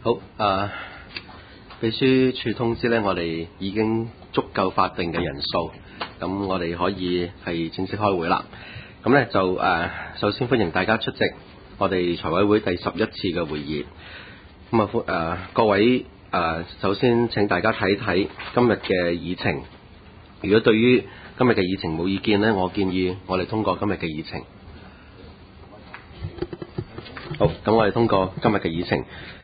好，秘書處通知呢，我哋已經足夠法定嘅人數，咁我哋可以係正式開會啦。咁呢就首先歡迎大家出席我哋財委會第11次嘅會議。咁各位首先請大家睇睇今日嘅議程。如果對於今日嘅議程冇意見呢，我建議我哋通過今日嘅議程。好，咁我哋通過今日嘅議程。